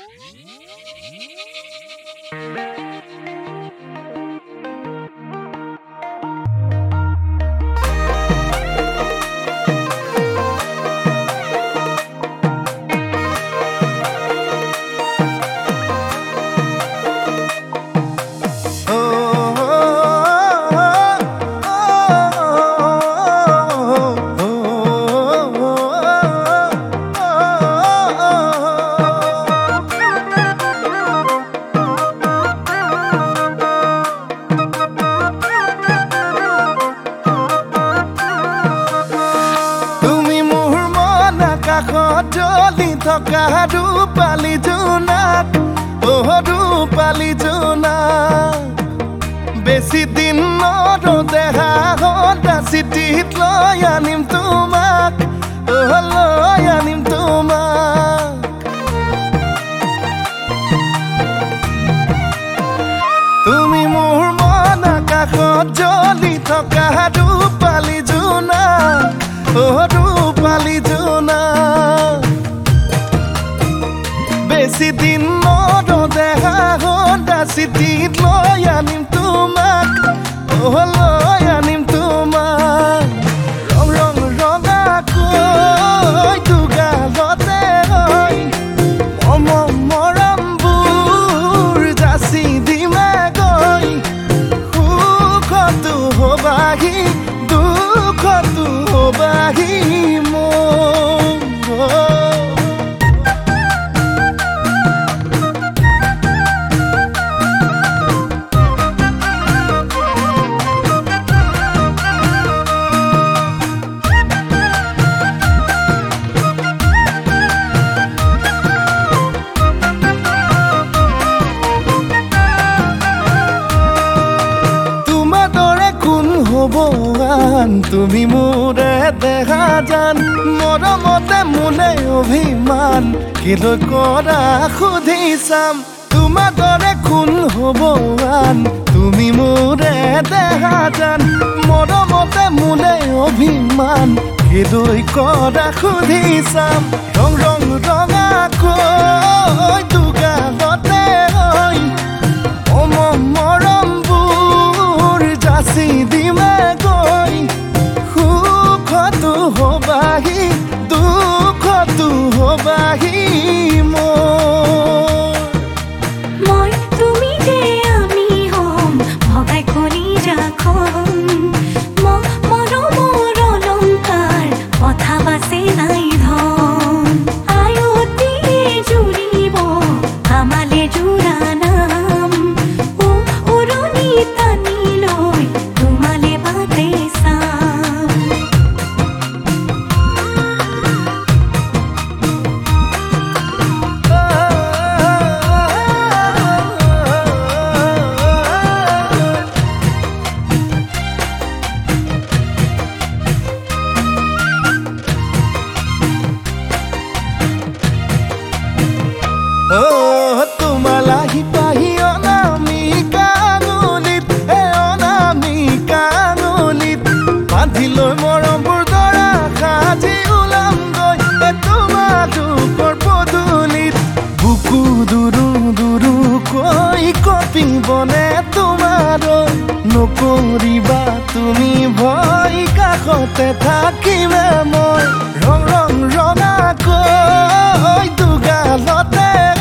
জলি থকা ৰূপালী জোনাক ৰূপালী জোনাক বেছি দিন নৰদেহা হতা চিঠিত লৈ আনিম তোমাক লৈ আনিম তোমাক তুমি মোৰ মন আকাশত জ্বলি থকা ৰূপালী জোনাক ৰূপালী জোনাক বেছি দিন নৰদেহা হতা চিঠিত লৈ আনিম তোমাক লৈ আনিম তোমাক ৰং ৰং ৰঙাকৈ দুগালতে মৰমবোৰ যাচি দিমে গৈ সুখতো হবাহি দুখতো হবাহি তুমি মোৰে দেখা জান মৰমতে মোলে অভিমান কিলৈ কৰা সুধি চাম তোমাৰ দৰে কোন হ'ব আন তুমি মোৰে দেখা জান মৰমতে মোলে অভিমান কিলৈ কৰা সুধি চাম ৰং ৰং ৰঙাকৈ দুগালতে মৰমবোৰ যাচি দিমে গৈ সুখতো হবাহি দুখতো হবাহি মই তুমি যে আমি হম ভগাই কৰি ৰাখম মৰমৰ অলংকাৰ কথা বাছে নাই ধন আয়তি জুৰিব আমালে জোৰা নাম উৰণি টানি লৈ তোমালে বাটে চাম তোমালাহি পাহি অনামিকা আঙুলিত অনামিকা আঙুলিত বান্ধি লৈ মৰমবোৰ দৰা সাজি ওলামগৈ তোমালোকৰ পদূলিত বুকু দুৰু দুৰুকৈ কঁপিবনে তোমাৰ নকৰিবা তুমি ভয় কাষতে থাকিমে মই ৰং ৰং ৰঙাকৈ দুগালতে